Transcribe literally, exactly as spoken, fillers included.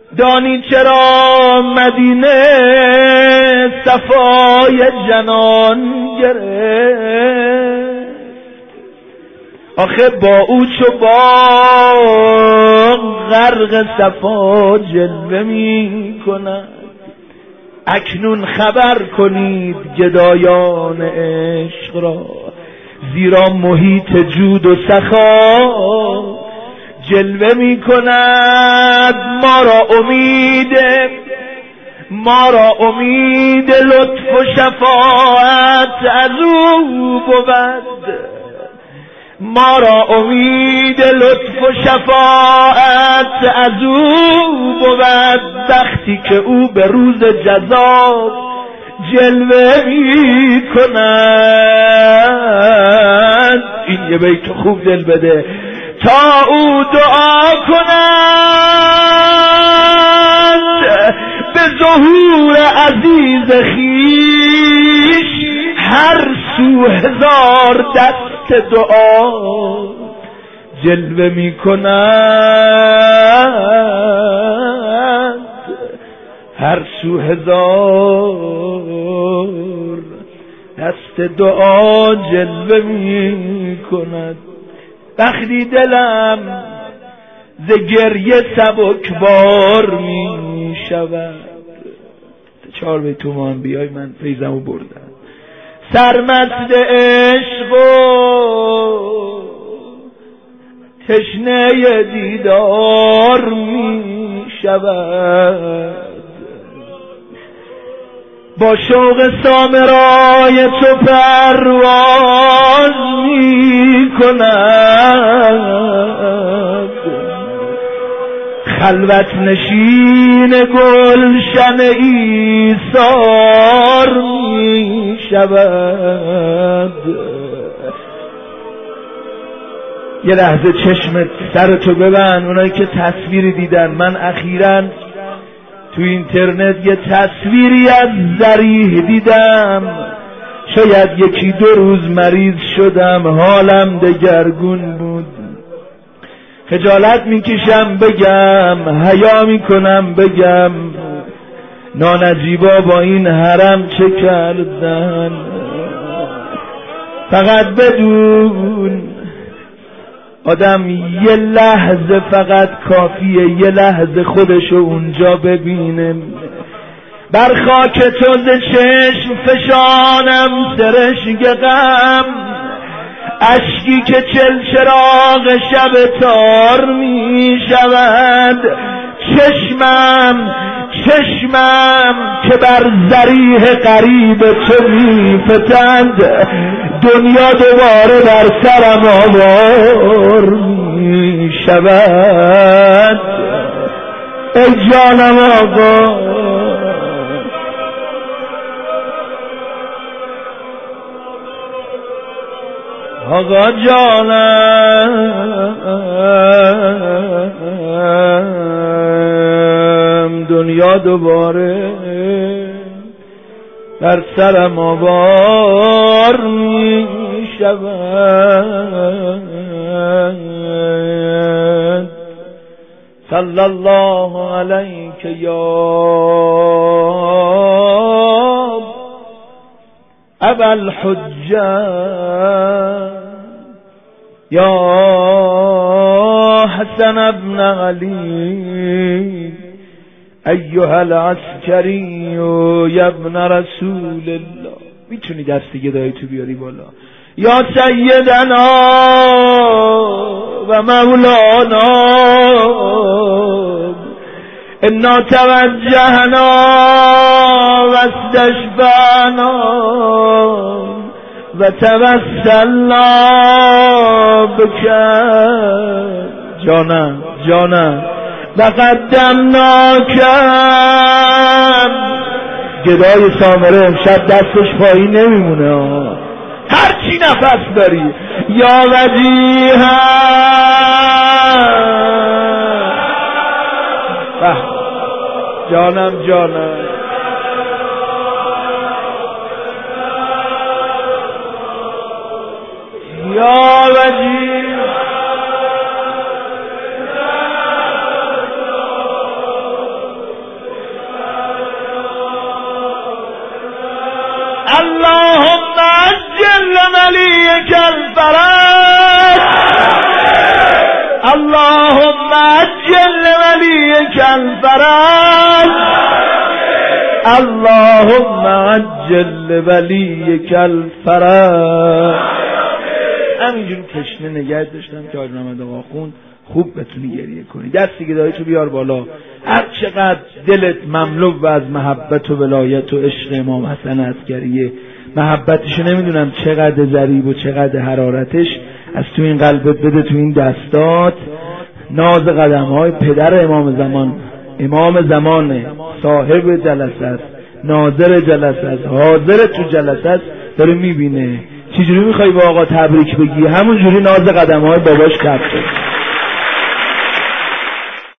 دانی چرا مدینه صفای جنان گرفت؟ آخه با او چو با غرق صفا جلوه می کند. اکنون خبر کنید گدایان عشق را، زیرا محیط جود و سخا جلوه می کند. ما را امید ما را امید لطف و شفاعت از او بود. ما را امید لطف و شفاعت از او بود، وقتی که او به روز جزا جلوه می کند. این یه بیت خوب دل بده. تا او دعا کند به ظهور عزیز خویش، هر سو هزار دست دعا جلوه می کند. هر سو هزار دست دعا جلوه می کند. وقتی دلم ز گریه سبکبار می شود، چهار به تومان بیای من فیضمو بردم. سرمست عشق و تشنه دیدار می شود، با شوق سامرای تو پرواز می کند. خلوت نشین گلشن ایثار می شود. یه لحظه چشمت سرتو ببند. اونایی که تصویری دیدن، من اخیراً تو اینترنت یه تصویری از ذریح دیدم. شاید یکی دو روز مریض شدم، حالم دگرگون بود. خجالت میکشم بگم، حیا میکنم بگم، نانجیبا با این حرم چه کردن. فقط بدون آدم یه لحظه، فقط کافیه یه لحظه خودشو اونجا ببینه. بر خاک تو ز چشم فشانم سرشک غم، اشکی که چلچراغ شب تار می شود. چشمم چشمم که بر ذریح قریب تو می فتند، دنیا دوباره بر سرم آوار می شود. ای جانم آقا، آقا جانم، دنیا دوباره بر سرم آوار می شود. صلی الله علیک یا ابا الحجة یا حسن ابن علی ایها العسکری یا ابن رسول الله. میتونی دست گدایی تو بیاری بالا. یا سیدنا و مولانا انا توجهنا و استشفعنا و توسلنا بک. جانم جانم و قدمناک. گدای سامره امشب دستش پایین نمیمونه، هر چی نفس داری. یا وجیها جانم جانم یا وجیها اللهم عجل ولیک الفرج، اللهم عجل ولیک الفرج. همینجوری تشنه نگه داشتم که حاج محمد آقا خوند خوب بتونی گریه کنی. دستی گداییتو بیار بالا، هر چقدر دلت مملو از محبت و ولایت و عشق امام حسن عسکریه، محبتشو نمیدونم چقدر ظریف و چقدر حرارتش، از تو این قلبت بده تو این دستات. ناز قدم های پدر امام زمان، امام زمان صاحب جلسه است، ناظر جلسه است، حاضر تو جلسه است، داره میبینه. چجوری میخوای با آقا تبریک بگی؟ همون جوری ناز قدم های باباش کف شد.